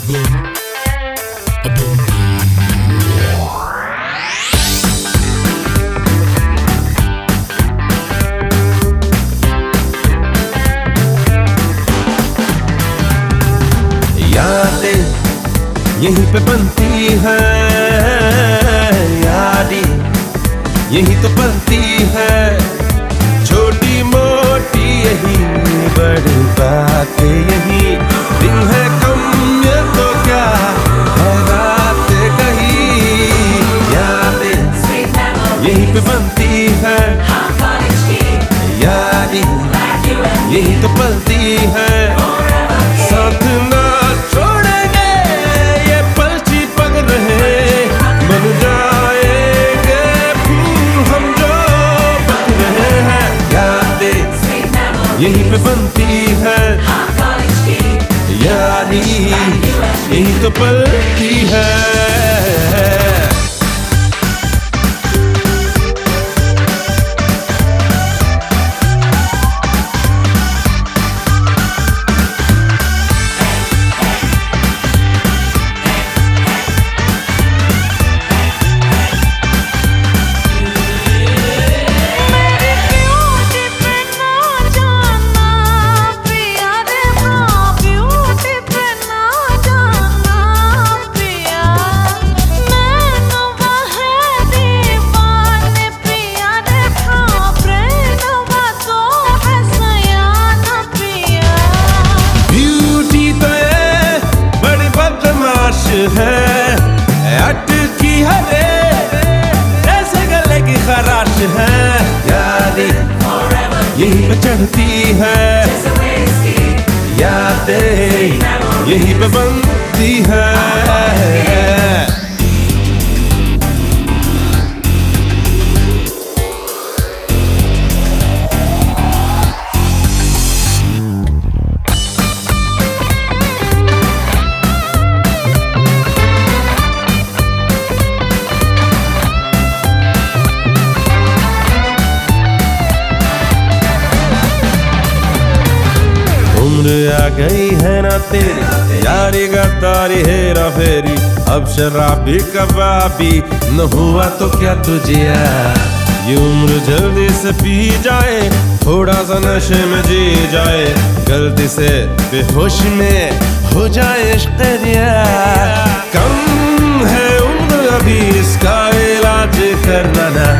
यादें यहीं पे बनती है, यादें यहीं तो बनती है, छोटी मोटी यही, बड़ी बातें यही, दिन है कम ये तो क्या है रात कहीं, यादें यहीं पे बनती है, यादें यहीं तो पलती है, साथ ना छोड़ेंगे ये पल चिपक रहे, बन जाएंगे फूल हम जो बन रहे हैं, यादें यहीं पे बनती है, यादें यहीं तो पलती है। है अटकी हरे जैसे गले की खराश है, यादें यहीं पे चढ़ती है, यादें यहीं पे बनती है। उम्र आ गई है ना तेरी, यारी गद्दारी हेरा फेरी, अब शराबी कबाबी न हुआ तो क्या तुझे ये उम्र जल्दी से पी जाए, थोड़ा सा नशे में जी जाए, गलती से बेहोश में हो जाए इश्क़ दिया, कम है उम्र अभी इसका इलाज करना ना,